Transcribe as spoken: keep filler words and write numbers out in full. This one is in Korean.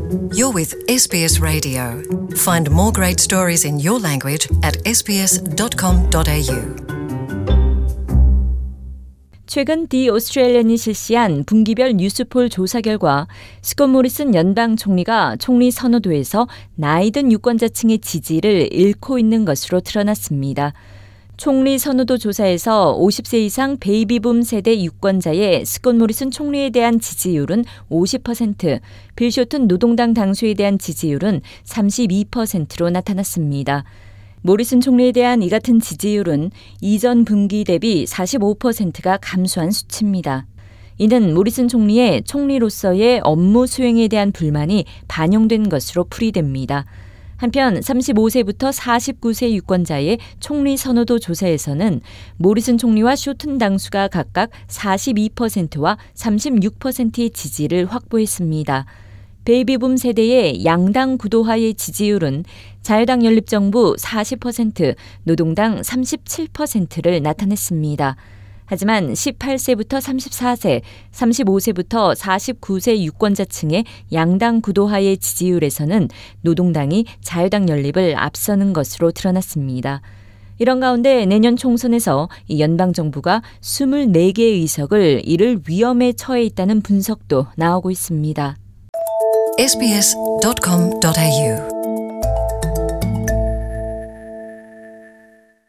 You're with 에스비에스 Radio. Find more great stories in your language at 에스비에스 닷 컴 닷 에이유. 최근 디 오스트레일리언이 실시한 분기별 뉴스폴 조사 결과 스콧 모리슨 연방 총리가 총리 선호도에서 나이든 유권자층의 지지를 잃고 있는 것으로 드러났습니다. 총리 선호도 조사에서 오십 세 이상 베이비붐 세대 유권자의 스콧 모리슨 총리에 대한 지지율은 오십 퍼센트, 빌 쇼튼 노동당 당수에 대한 지지율은 삼십이 퍼센트로 나타났습니다. 모리슨 총리에 대한 이 같은 지지율은 이전 분기 대비 사십오 퍼센트가 감소한 수치입니다. 이는 모리슨 총리의 총리로서의 업무 수행에 대한 불만이 반영된 것으로 풀이됩니다. 한편 삼십오 세부터 사십구 세 유권자의 총리 선호도 조사에서는 모리슨 총리와 쇼튼 당수가 각각 사십이 퍼센트와 삼십육 퍼센트의 지지를 확보했습니다. 베이비붐 세대의 양당 구도화의 지지율은 자유당 연립정부 사십 퍼센트, 노동당 삼십칠 퍼센트를 나타냈습니다. 하지만 십팔 세부터 삼십사 세, 삼십오 세부터 사십구 세 유권자층의 양당 구도하의 지지율에서는 노동당이 자유당 연립을 앞서는 것으로 드러났습니다. 이런 가운데 내년 총선에서 이 연방정부가 이십사 개의 의석을 잃을 위험에 처해 있다는 분석도 나오고 있습니다. 에스비에스 닷 컴 닷 에이유